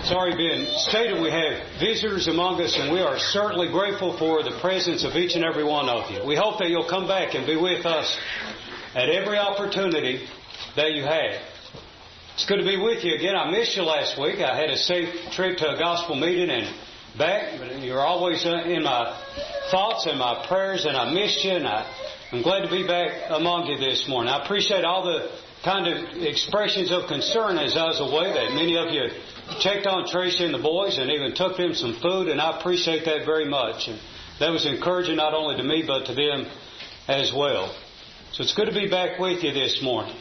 It's already been stated we have visitors among us, and we are certainly grateful for the presence of each and every one of you. We hope that you'll come back and be with us at every opportunity that you have. It's good to be with you again. I missed you last week. I had a safe trip to a gospel meeting and back. You're always in my thoughts and my prayers, and I missed you, and I'm glad to be back among you this morning. I appreciate all the kind of expressions of concern as I was away, that many of you checked on Tracy and the boys and even took them some food, and I appreciate that very much. And that was encouraging not only to me but to them as well. So it's good to be back with you this morning.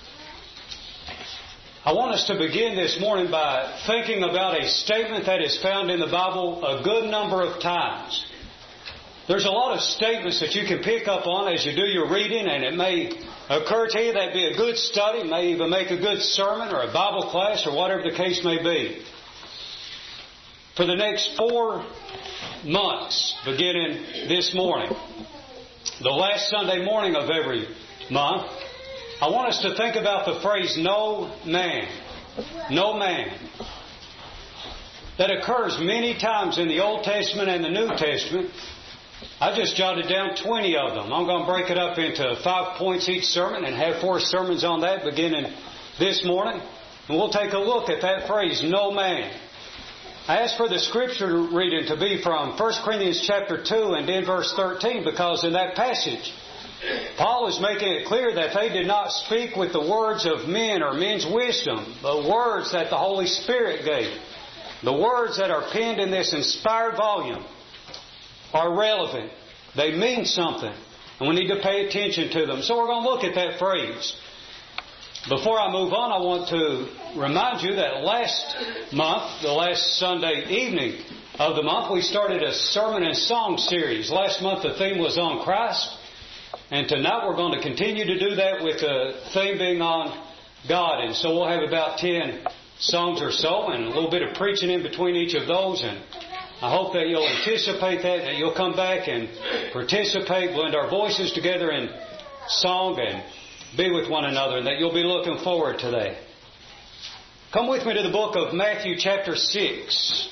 I want us to begin this morning by thinking about a statement that is found in the Bible a good number of times. There's a lot of statements that you can pick up on as you do your reading, and it may occur to you that'd be a good study, may even make a good sermon or a Bible class or whatever the case may be. For the next 4 months, beginning this morning, the last Sunday morning of every month, I want us to think about the phrase, no man. No man. That occurs many times in the Old Testament and the New Testament. I just jotted down 20 of them. I'm going to break it up into 5 points each sermon and have 4 sermons on that beginning this morning. And we'll take a look at that phrase, no man. I asked for the scripture reading to be from 1 Corinthians chapter 2 and then verse 13, because in that passage, Paul is making it clear that they did not speak with the words of men or men's wisdom, but words that the Holy Spirit gave. The words that are penned in this inspired volume are relevant. They mean something, and we need to pay attention to them. So we're going to look at that phrase. Before I move on, I want to remind you that last month, the last Sunday evening of the month, we started a sermon and song series. Last month the theme was on Christ, and tonight we're going to continue to do that with the theme being on God. And so we'll have about 10 songs or so and a little bit of preaching in between each of those, and I hope that you'll anticipate that you'll come back and participate, blend our voices together in song and be with one another, and that you'll be looking forward to that. Come with me to the book of Matthew chapter 6.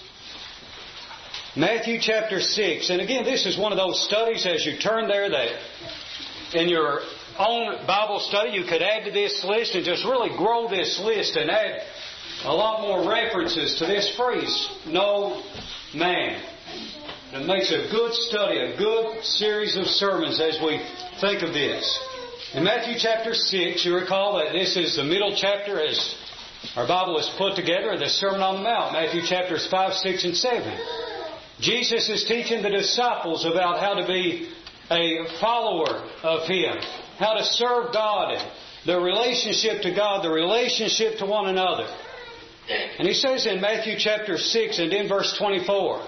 Matthew chapter 6. And again, this is one of those studies as you turn there that in your own Bible study you could add to this list and just really grow this list and add a lot more references to this phrase, no man. It makes a good study, a good series of sermons as we think of this. In Matthew chapter 6, you recall that this is the middle chapter as our Bible is put together of the Sermon on the Mount, Matthew chapters 5, 6, and 7. Jesus is teaching the disciples about how to be a follower of Him, how to serve God, and the relationship to God, the relationship to one another. And He says in Matthew chapter 6 and in verse 24,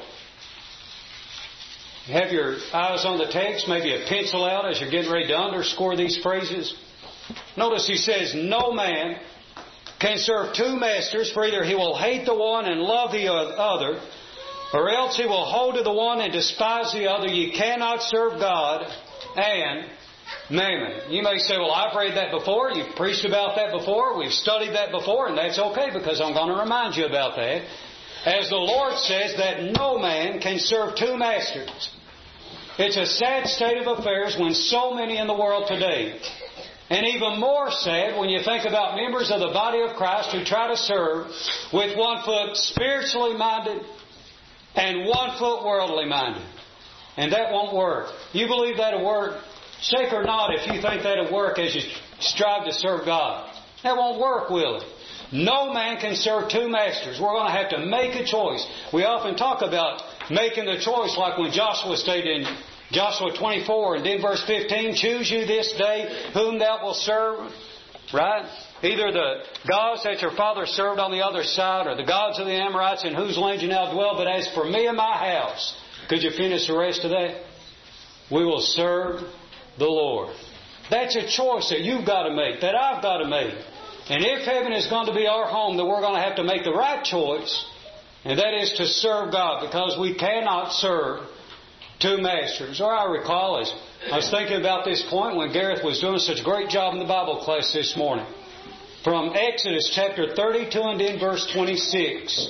you have your eyes on the text, maybe a pencil out as you're getting ready to underscore these phrases. Notice He says, no man can serve 2 masters, for either he will hate the one and love the other, or else he will hold to the one and despise the other. You cannot serve God and mammon. You may say, well, I've read that before. You've preached about that before. We've studied that before. And that's okay, because I'm going to remind you about that. As the Lord says that no man can serve 2 masters. It's a sad state of affairs when so many in the world today, and even more sad when you think about members of the body of Christ who try to serve with one foot spiritually minded and one foot worldly minded. And that won't work. You believe that'll work? Shake or nod if you think that'll work as you strive to serve God. That won't work, will it? No man can serve 2 masters. We're going to have to make a choice. We often talk about making the choice, like when Joshua stated in Joshua 24 and then verse 15, choose you this day whom thou wilt serve. Right? Either the gods that your father served on the other side, or the gods of the Amorites in whose land you now dwell. But as for me and my house, could you finish the rest of that? We will serve the Lord. That's a choice that you've got to make, that I've got to make. And if heaven is going to be our home, then we're going to have to make the right choice, and that is to serve God, because we cannot serve 2 masters. Or I recall, as I was thinking about this point when Gareth was doing such a great job in the Bible class this morning, from Exodus chapter 32 and in verse 26,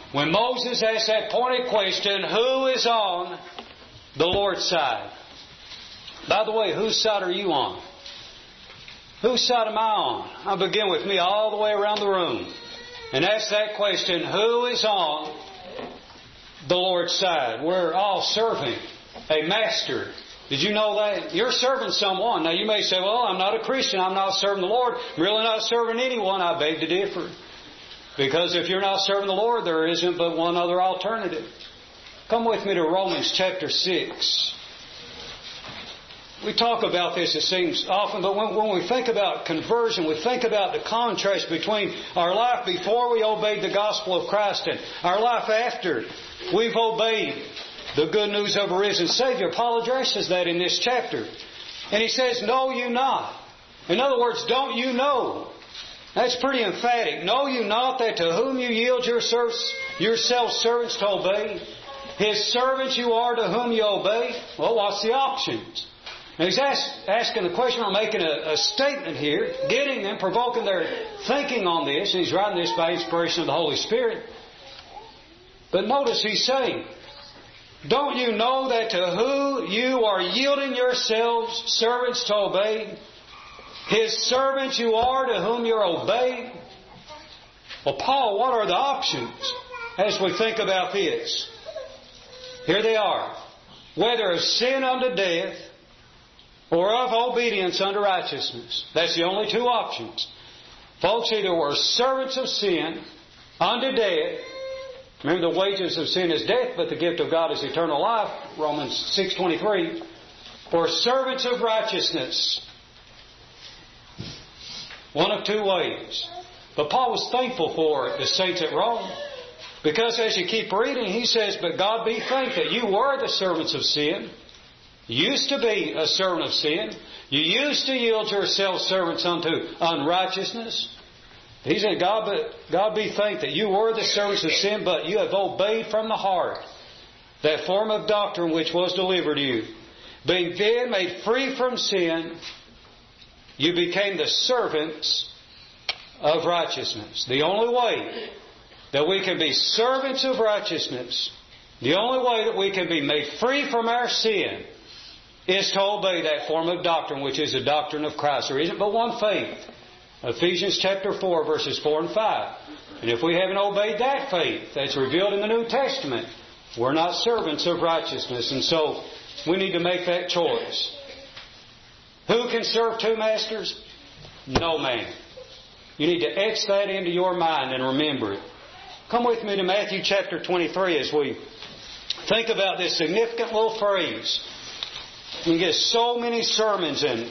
when Moses asked that pointed question, who is on the Lord's side? By the way, whose side are you on? Whose side am I on? I'll begin with me all the way around the room and ask that question, who is on the Lord's side? We're all serving a master. Did you know that? You're serving someone. Now you may say, well, I'm not a Christian. I'm not serving the Lord. I'm really not serving anyone. I beg to differ. Because if you're not serving the Lord, there isn't but one other alternative. Come with me to Romans chapter 6. We talk about this, it seems, often, but when we think about conversion, we think about the contrast between our life before we obeyed the gospel of Christ and our life after we've obeyed the good news of a risen Savior. Paul addresses that in this chapter. And he says, know you not. In other words, don't you know? That's pretty emphatic. Know you not that to whom you yield yourselves servants to obey, His servants you are to whom you obey? Well, what's the options? Now he's asking the question, or making a statement here, getting them, provoking their thinking on this, and he's writing this by inspiration of the Holy Spirit. But notice he's saying, don't you know that to who you are yielding yourselves servants to obey, His servants you are to whom you're obeying? Well, Paul, what are the options as we think about this? Here they are. Whether of sin unto death, or of obedience unto righteousness. That's the only two options. Folks, either we're servants of sin unto death. Remember, the wages of sin is death, but the gift of God is eternal life. Romans 6:23. Or servants of righteousness. One of two ways. But Paul was thankful for the saints at Rome. Because as you keep reading, he says, but God be thanked that you were the servants of sin. You used to be a servant of sin. You used to yield yourselves servants unto unrighteousness. He said, God be thanked that you were the servants of sin, but you have obeyed from the heart that form of doctrine which was delivered to you. Being then made free from sin, you became the servants of righteousness. The only way that we can be servants of righteousness, the only way that we can be made free from our sin, is to obey that form of doctrine, which is the doctrine of Christ. There isn't but one faith. Ephesians chapter 4, verses 4 and 5. And if we haven't obeyed that faith that's revealed in the New Testament, we're not servants of righteousness. And so we need to make that choice. Who can serve two masters? No man. You need to etch that into your mind and remember it. Come with me to Matthew chapter 23 as we think about this significant little phrase. You get so many sermons and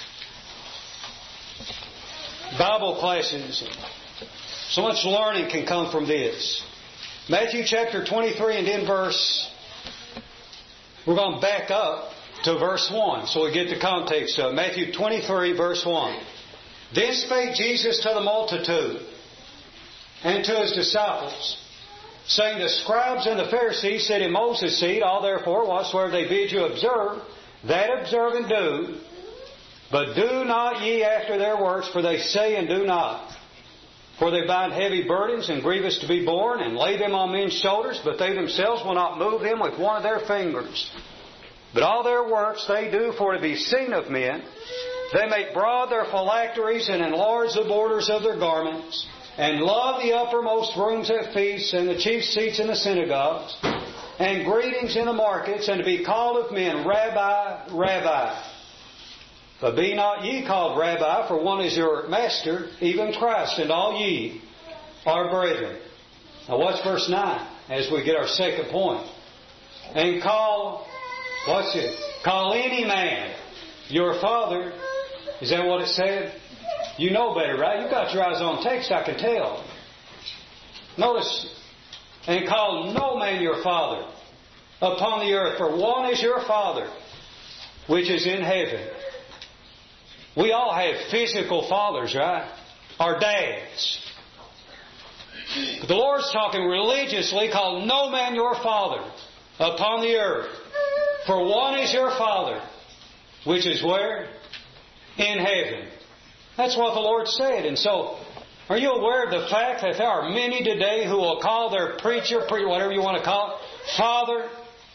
Bible classes. So much learning can come from this. Matthew chapter 23 and in we're going to back up to verse 1 so we get the context of it. Matthew 23 verse 1. Then spake Jesus to the multitude and to His disciples, saying, the scribes and the Pharisees sit in Moses' seat, all therefore whatsoever they bid you observe, that observe and do, but do not ye after their works, for they say and do not. For they bind heavy burdens and grievous to be borne, and lay them on men's shoulders, but they themselves will not move them with one of their fingers. But all their works they do for to be seen of men. They make broad their phylacteries and enlarge the borders of their garments, and love the uppermost rooms at feasts and the chief seats in the synagogues, and greetings in the markets, and to be called of men, Rabbi, Rabbi. But be not ye called Rabbi, for one is your master, even Christ, and all ye are brethren. Now watch verse 9 as we get our second point. And call any man your father. Is that what it said? You know better, right? You've got your eyes on text, I can tell. Notice, and call no man your father upon the earth, for one is your Father, which is in heaven. We all have physical fathers, right? Our dads. But the Lord's talking religiously, call no man your father upon the earth, for one is your Father, which is where? In heaven. That's what the Lord said. And so, Are you aware of the fact that there are many today who will call their preacher, whatever you want to call it, Father?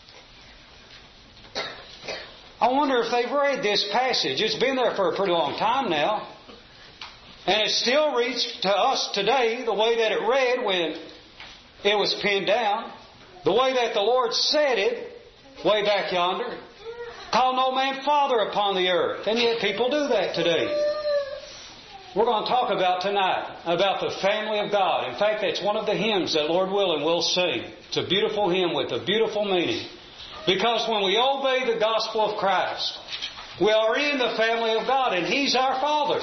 I wonder if they've read this passage. It's been there for a pretty long time now. And it still reached to us today the way that it read when it was pinned down. The way that the Lord said it way back yonder. Call no man Father upon the earth. And yet people do that today. We're going to talk about tonight about the family of God. In fact, that's one of the hymns that, Lord willing, we'll sing. It's a beautiful hymn with a beautiful meaning. Because when we obey the gospel of Christ, we are in the family of God, and He's our Father.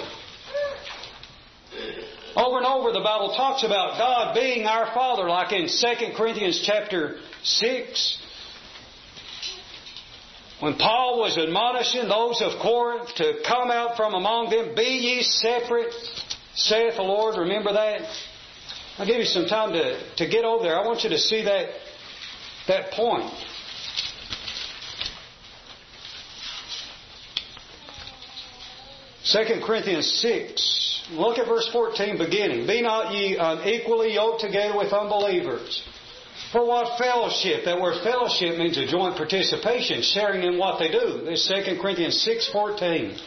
Over and over the Bible talks about God being our Father, like in 2 Corinthians chapter 6. When Paul was admonishing those of Corinth to come out from among them, be ye separate, saith the Lord. Remember that? I'll give you some time to get over there. I want you to see that point. 2 Corinthians 6. Look at verse 14 beginning. Be not ye unequally yoked together with unbelievers. For what fellowship? That word fellowship means a joint participation, sharing in what they do. This is 2 Corinthians 6:14.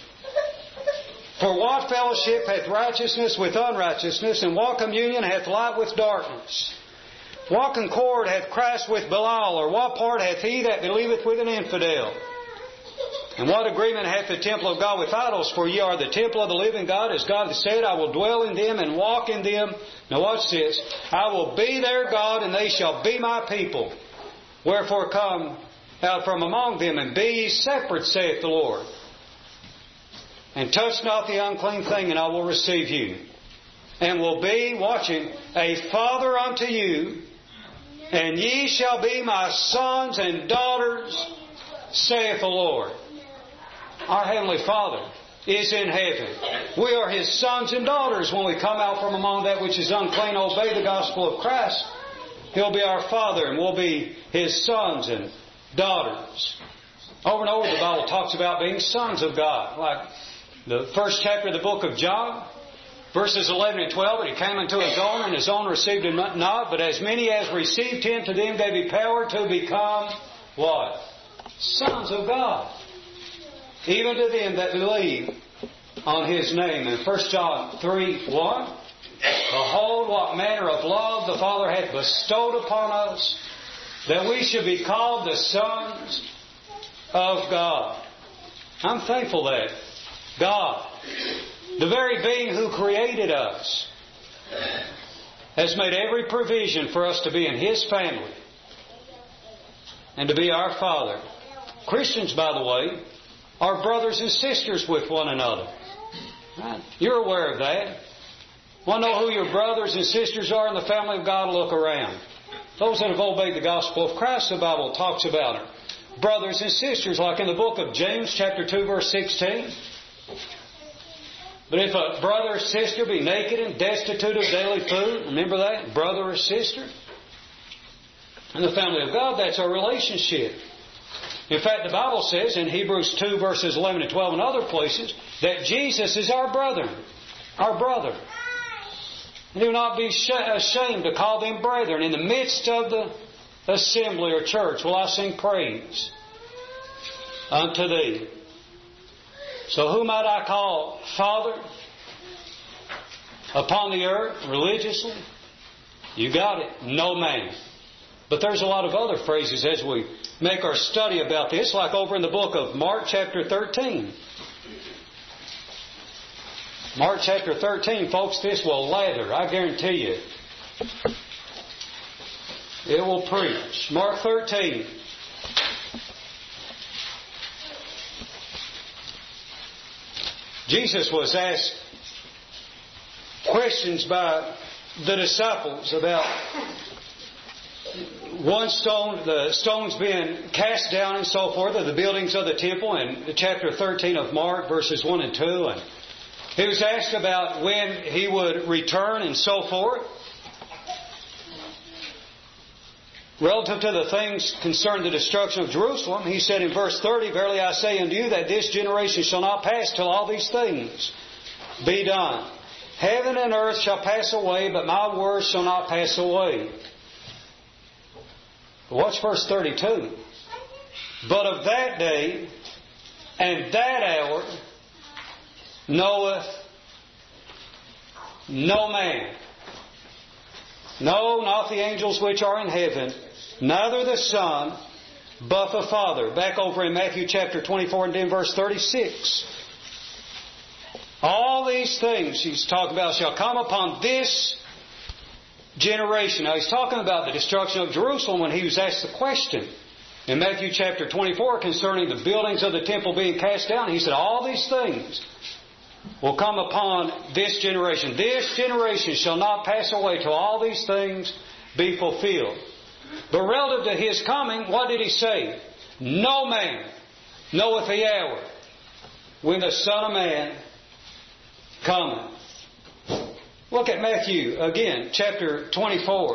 For what fellowship hath righteousness with unrighteousness, and what communion hath light with darkness? What concord hath Christ with Belial, or what part hath he that believeth with an infidel? And what agreement hath the temple of God with idols? For ye are the temple of the living God, as God has said, I will dwell in them and walk in them. Now watch this. I will be their God, and they shall be my people. Wherefore come out from among them, and be ye separate, saith the Lord. And touch not the unclean thing, and I will receive you. And will be, watching, a father unto you, and ye shall be my sons and daughters, saith the Lord. Our Heavenly Father is in heaven. We are His sons and daughters when we come out from among that which is unclean, obey the gospel of Christ. He'll be our Father, and we'll be His sons and daughters. Over and over the Bible talks about being sons of God. Like the first chapter of the book of John, verses 11 and 12, and He came unto His own, and His own received Him not. But as many as received Him, to them gave He power to become what? Sons of God. Even to them that believe on His name. In 1 John 3:1, behold, what manner of love the Father hath bestowed upon us, that we should be called the sons of God. I'm thankful that God, the very being who created us, has made every provision for us to be in His family and to be our Father. Christians, by the way, are brothers and sisters with one another. Right? You're aware of that. Want to know who your brothers and sisters are in the family of God? Look around. Those that have obeyed the gospel of Christ, the Bible talks about are brothers and sisters, like in the book of James, chapter 2, verse 16. But if a brother or sister be naked and destitute of daily food, remember that? Brother or sister. In the family of God, that's our relationship. In fact, the Bible says in Hebrews 2 verses 11 and 12 and other places that Jesus is our brother. Our brother. And do not be ashamed to call them brethren. In the midst of the assembly or church will I sing praise unto thee. So who might I call Father upon the earth religiously? You got it. No man. But there's a lot of other phrases as we make our study about this, like over in the book of Mark chapter 13. Mark chapter 13, folks, this will lather, I guarantee you. It will preach. Mark 13. Jesus was asked questions by the disciples about one stone, the stones being cast down and so forth of the buildings of the temple in chapter 13 of Mark, verses 1 and 2. And he was asked about when He would return and so forth. Relative to the things concerning the destruction of Jerusalem, He said in verse 30, verily I say unto you that this generation shall not pass till all these things be done. Heaven and earth shall pass away, but my words shall not pass away. Watch verse 32. But of that day and that hour knoweth no man. No, not the angels which are in heaven, neither the Son, but the Father. Back over in Matthew chapter 24 and then verse 36. All these things he's talking about shall come upon this generation. Now he's talking about the destruction of Jerusalem when he was asked the question in Matthew chapter 24 concerning the buildings of the temple being cast down. He said, all these things will come upon this generation. This generation shall not pass away till all these things be fulfilled. But relative to His coming, what did He say? No man knoweth the hour when the Son of Man cometh. Look at Matthew again, chapter 24.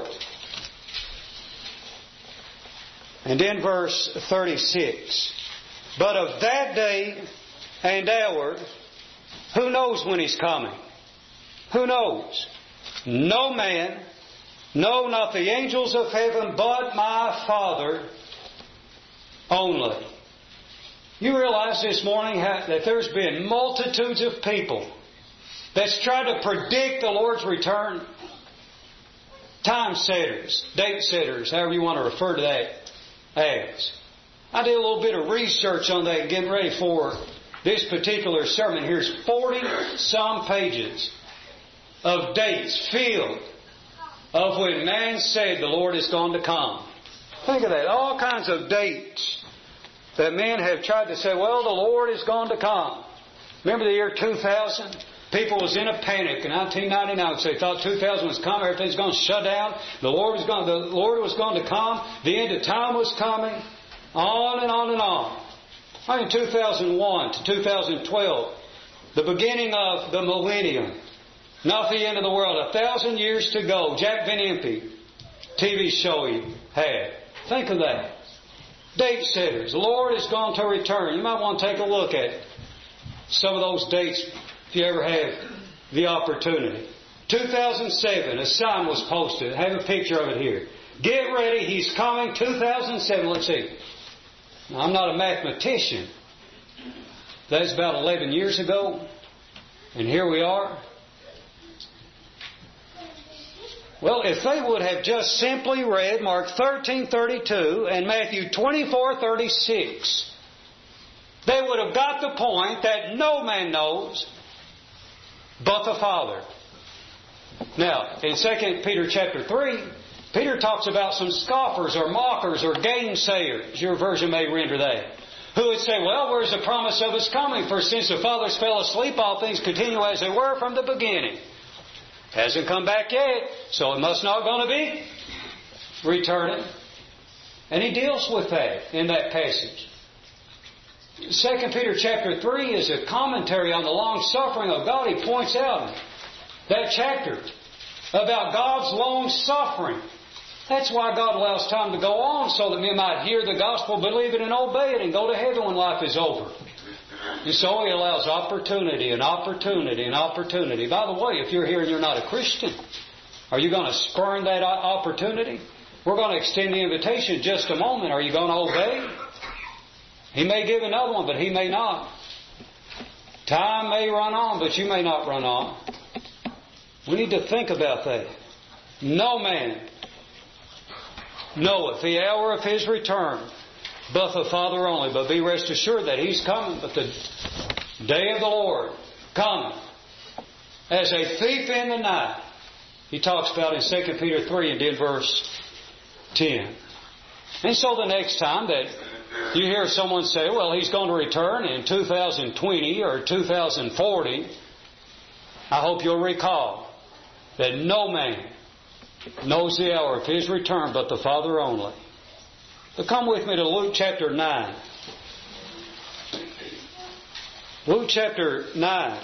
And then verse 36. But of that day and hour, who knows when He's coming? Who knows? No man, no, not the angels of heaven, but my Father only. You realize this morning that there's been multitudes of people that's tried to predict the Lord's return. Time setters, date setters, however you want to refer to that as. I did a little bit of research on that getting ready for this particular sermon. Here's 40-some pages of dates filled of when man said the Lord is going to come. Think of that. All kinds of dates that men have tried to say, well, the Lord is going to come. Remember the year 2000? People was in a panic in 1999 because they thought 2000 was coming, everything's going to shut down. The Lord was going to come. The end of time was coming. On and on and on. In 2001 to 2012, the beginning of the millennium, not the end of the world, 1,000 years to go. Jack Van Impe, TV show he had. Think of that. Date setters. The Lord is going to return. You might want to take a look at some of those dates if you ever have the opportunity. 2007, a sign was posted. I have a picture of it here. Get ready, He's coming. 2007, let's see. Now, I'm not a mathematician. That's about 11 years ago. And here we are. Well, if they would have just simply read Mark 13:32 and Matthew 24:36, they would have got the point that no man knows but the Father. Now, in 2 Peter chapter 3, Peter talks about some scoffers or mockers or gainsayers, your version may render that, who would say, well, where's the promise of His coming? For since the fathers fell asleep, all things continue as they were from the beginning. Hasn't come back yet, so it must not going to be returning. And he deals with that in that passage. 2 Peter chapter 3 is a commentary on the long-suffering of God. He points out that chapter about God's long-suffering. That's why God allows time to go on, so that men might hear the gospel, believe it, and obey it, and go to heaven when life is over. And so He allows opportunity and opportunity and opportunity. By the way, if you're here and you're not a Christian, are you going to spurn that opportunity? We're going to extend the invitation in just a moment. Are you going to obey? He may give another one, but He may not. Time may run on, but you may not run on. We need to think about that. No man knoweth the hour of His return, but the Father only. But be rest assured that He's coming, but the day of the Lord coming as a thief in the night. He talks about in 2 Peter 3 and then verse 10. And so the next time that you hear someone say, well, He's going to return in 2020 or 2040, I hope you'll recall that no man knows the hour of His return but the Father only. But come with me to Luke chapter 9. Luke chapter 9.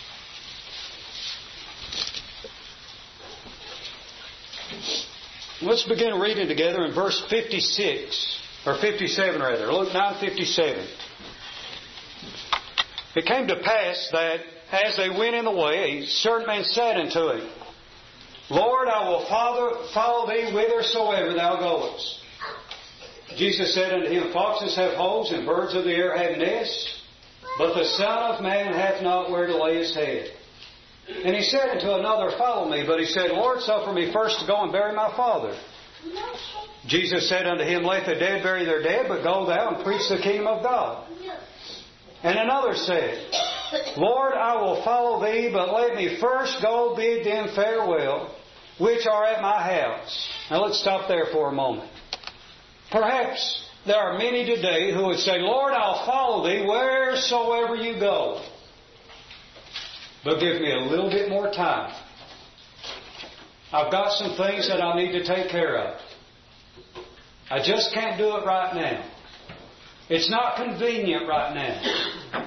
Let's begin reading together in verse 56, or 57 rather. Luke 9:57. It came to pass that as they went in the way, a certain man said unto him, Lord, I will follow thee whithersoever thou goest. Jesus said unto him, Foxes have holes, and birds of the air have nests, but the Son of Man hath not where to lay his head. And he said unto another, Follow me. But he said, Lord, suffer me first to go and bury my father. Jesus said unto him, Let the dead bury their dead, but go thou and preach the kingdom of God. And another said, Lord, I will follow thee, but let me first go bid them farewell, which are at my house. Now let's stop there for a moment. Perhaps there are many today who would say, Lord, I'll follow thee wheresoever you go. But give me a little bit more time. I've got some things that I need to take care of. I just can't do it right now. It's not convenient right now.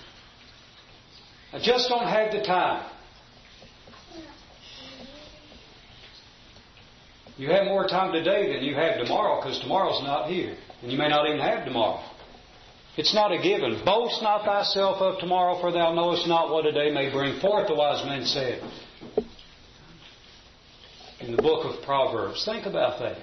I just don't have the time. You have more time today than you have tomorrow, because tomorrow's not here. And you may not even have tomorrow. It's not a given. Boast not thyself of tomorrow, for thou knowest not what a day may bring forth, the wise man said. In the book of Proverbs. Think about that.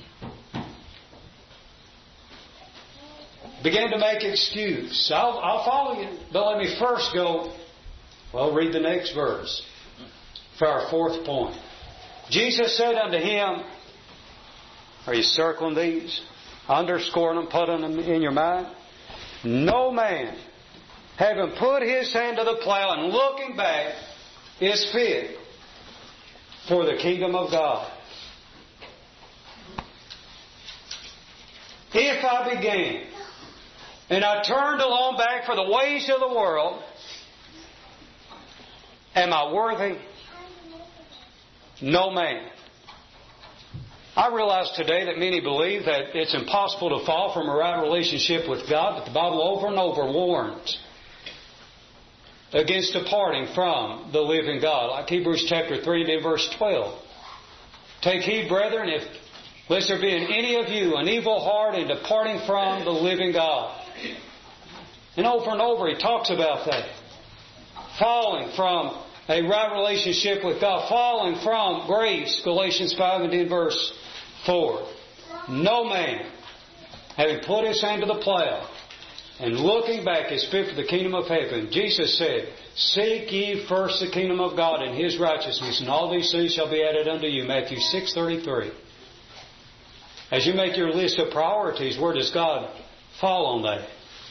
Began to make excuse. I'll follow you, but let me first go. Well, read the next verse for our fourth point. Jesus said unto him, are you circling these? Underscoring them, putting them in your mind? No man, having put his hand to the plow and looking back, is fit for the kingdom of God. If I began and I turned along back for the ways of the world, am I worthy? No man. I realize today that many believe that it's impossible to fall from a right relationship with God, but the Bible over and over warns against departing from the living God. Like Hebrews chapter 3 and verse 12. Take heed, brethren, lest there be in any of you an evil heart in departing from the living God. And over he talks about that. Falling from a right relationship with God. Falling from grace. Galatians 5 and 10 verse 4. No man, having put his hand to the plow and looking back, is fit for the kingdom of heaven. Jesus said, Seek ye first the kingdom of God and His righteousness, and all these things shall be added unto you. Matthew 6:33. As you make your list of priorities, where does God fall on that?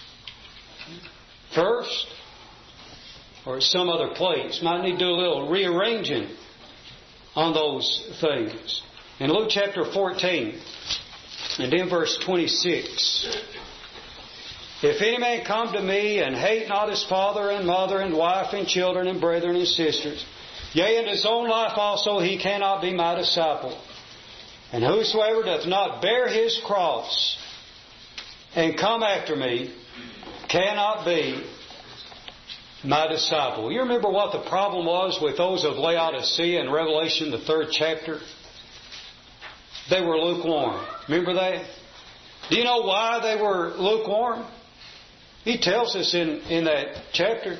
First, or some other place. Might need to do a little rearranging on those things. In Luke chapter 14, and in verse 26, if any man come to me and hate not his father and mother and wife and children and brethren and sisters, yea, and his own life also, he cannot be my disciple. And whosoever doth not bear his cross and come after me cannot be my disciple. You remember what the problem was with those of Laodicea in Revelation, the 3rd chapter? They were lukewarm. Remember that? Do you know why they were lukewarm? He tells us in that chapter.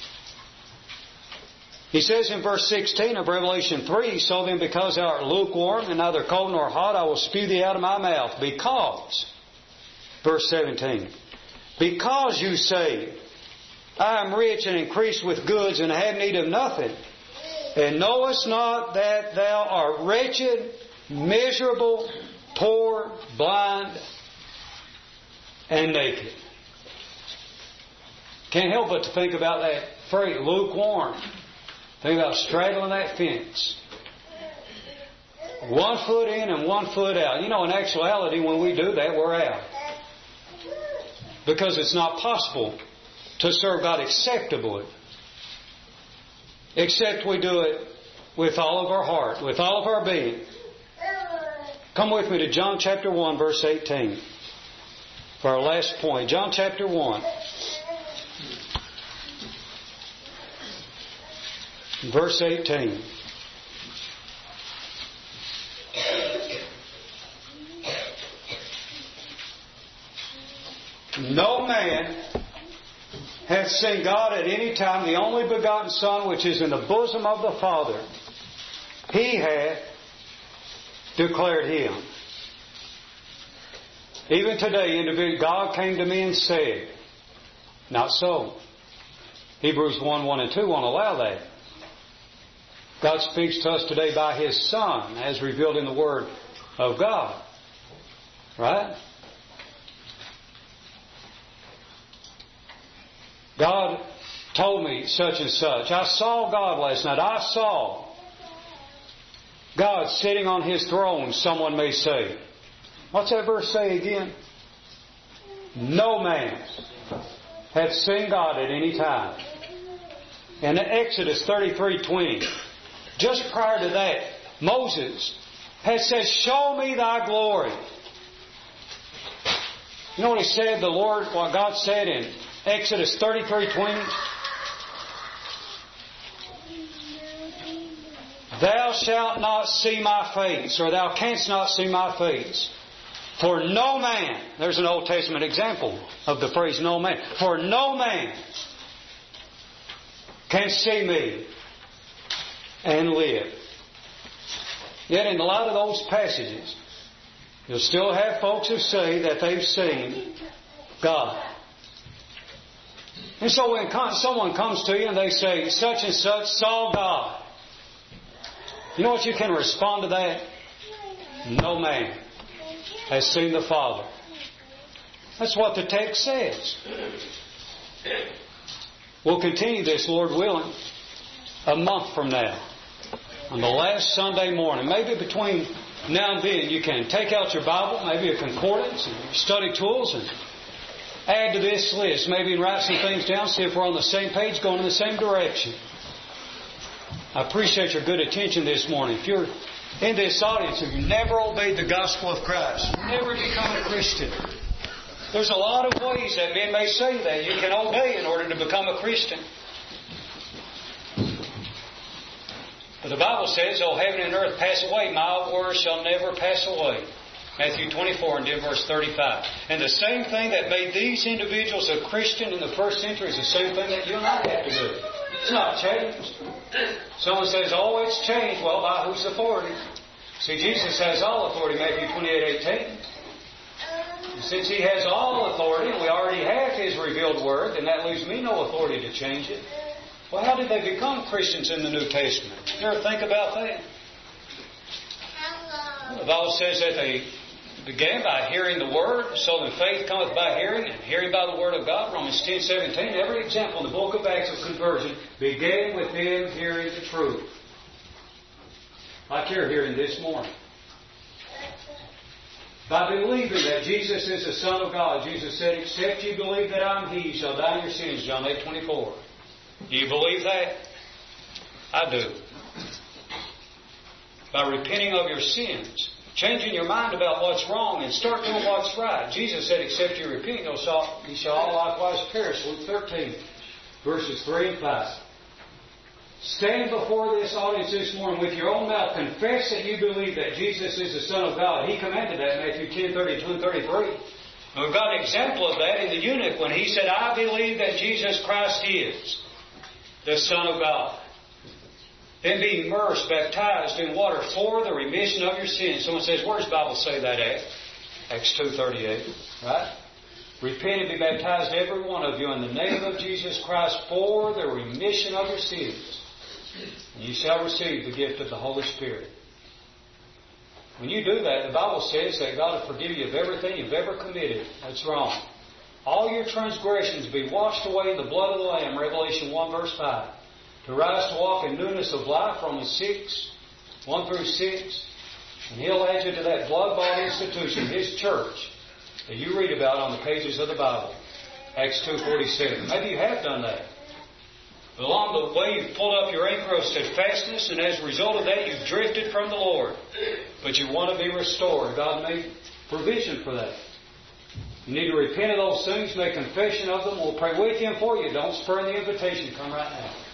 He says in verse 16 of Revelation 3, So then because thou art lukewarm and neither cold nor hot, I will spew thee out of my mouth. Because, verse 17, because you say, I am rich and increased with goods and have need of nothing, and knowest not that thou art wretched, miserable, poor, blind, and naked. Can't help but to think about that phrase, lukewarm. Think about straddling that fence. 1 foot in and 1 foot out. You know, in actuality, when we do that, we're out. Because it's not possible to serve God acceptably, except we do it with all of our heart, with all of our being. Come with me to John chapter 1, verse 18, for our last point. John chapter 1, verse 18. No man hath seen God at any time, the only begotten Son, which is in the bosom of the Father, He hath declared Him. Even today, God came to me and said, not so. Hebrews 1:1 and 2 won't allow that. God speaks to us today by His Son, as revealed in the Word of God. Right? God told me such and such. I saw God last night. I saw God sitting on His throne, someone may say. What's that verse say again? No man hath seen God at any time. In Exodus 33:20, just prior to that, Moses had said, show me thy glory. You know what he said, what God said in Exodus 33:20? Thou shalt not see my face, or thou canst not see my face. For no man, there's an Old Testament example of the phrase no man. For no man can see me and live. Yet in a lot of those passages, you'll still have folks who say that they've seen God. And so when someone comes to you and they say, such and such saw God, you know what you can respond to that? No man has seen the Father. That's what the text says. We'll continue this, Lord willing, a month from now. On the last Sunday morning. Maybe between now and then you can take out your Bible, maybe a concordance and your study tools, and add to this list. Maybe write some things down, see if we're on the same page, going in the same direction. I appreciate your good attention this morning. If you're in this audience and you never obeyed the gospel of Christ, never become a Christian, there's a lot of ways that men may say that you can obey in order to become a Christian. But the Bible says, though heaven and earth pass away, my word shall never pass away. Matthew 24 and then verse 35. And the same thing that made these individuals a Christian in the first century is the same thing that you and I have to do. It's not changed. Someone says, oh, it's changed. Well, by whose authority? See, Jesus has all authority, Matthew 28:18. Since He has all authority, and we already have His revealed Word, then that leaves me no authority to change it. Well, how did they become Christians in the New Testament? You ever think about that? The Bible says that they began by hearing the Word, so then faith cometh by hearing, and hearing by the Word of God. Romans 10:17. Every example in the book of Acts of conversion began with them hearing the truth. Like you're hearing this morning. By believing that Jesus is the Son of God, Jesus said, except you believe that I am He, you shall die in your sins, John 8:24. Do you believe that? I do. By repenting of your sins, changing your mind about what's wrong and start doing what's right. Jesus said, except you repent, you shall all likewise perish. Luke 13, verses 3 and 5. Stand before this audience this morning with your own mouth. Confess that you believe that Jesus is the Son of God. He commanded that in Matthew 10:32 and 33. And we've got an example of that in the eunuch when he said, I believe that Jesus Christ is the Son of God. Then being immersed, baptized in water for the remission of your sins. Someone says, where does the Bible say that at? Acts 2:38. Right? Repent and be baptized, every one of you, in the name of Jesus Christ for the remission of your sins. And you shall receive the gift of the Holy Spirit. When you do that, the Bible says that God will forgive you of everything you've ever committed. That's wrong. All your transgressions be washed away in the blood of the Lamb, Revelation 1 verse 5. To rise to walk in newness of life, Romans 6, 1 through 6. And He'll add you to that blood-bought institution, His church, that you read about on the pages of the Bible. Acts 2:47. Maybe you have done that. But along the way, you've pulled up your anchor of steadfastness, and as a result of that, you've drifted from the Lord. But you want to be restored. God made provision for that. You need to repent of those things, make confession of them. We'll pray with you and for you. Don't spurn the invitation. Come right now.